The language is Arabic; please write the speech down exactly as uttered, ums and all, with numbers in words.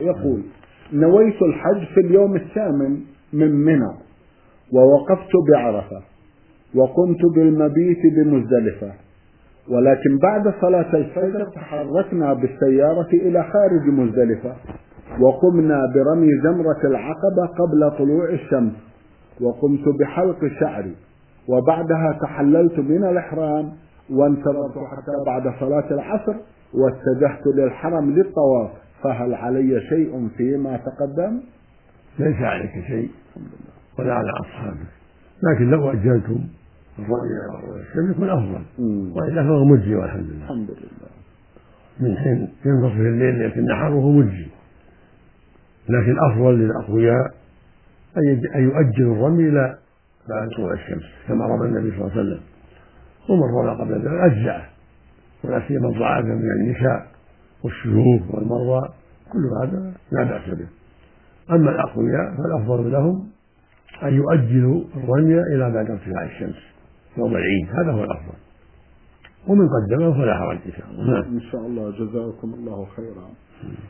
يقول: نويت الحج في اليوم الثامن من منى، ووقفت بعرفة، وقمت بالمبيت بمزدلفة، ولكن بعد صلاة الفجر تحركنا بالسيارة إلى خارج مزدلفة، وقمنا برمي جمرة العقبة قبل طلوع الشمس، وقمت بحلق شعري، وبعدها تحللت من الإحرام، وانتظرت حتى بعد صلاة العصر، واتجهت للحرم للطواف. فهل علي شيء فيما تقدم؟ ليس عليك شيء ولا على أصحابك، لكن لو أجلتم الرمي والشمس يكون أفضل، وإلا فهو مجزي والحمد لله. الحمد لله. من حين ينتصف الليل ليلة النحر وهو مجزي، لكن الأفضل للأقوياء أن يؤجلوا الرمي إلى بعد طلوع الشمس كما رمى النبي صلى الله عليه وسلم، ومن رمى قبل ذلك أجزأه، ولا سيما الضعاف من النساء والشيوخ والمرضى، كل هذا لا بأس به. أما الأقوياء فالأفضل لهم أن يؤجلوا الرمي إلى بعد ارتفاع الشمس يوم العيد، هذا هو الأفضل، ومن قدمه فلا حرج إن شاء الله. إن شاء الله. جزاكم الله خيرا.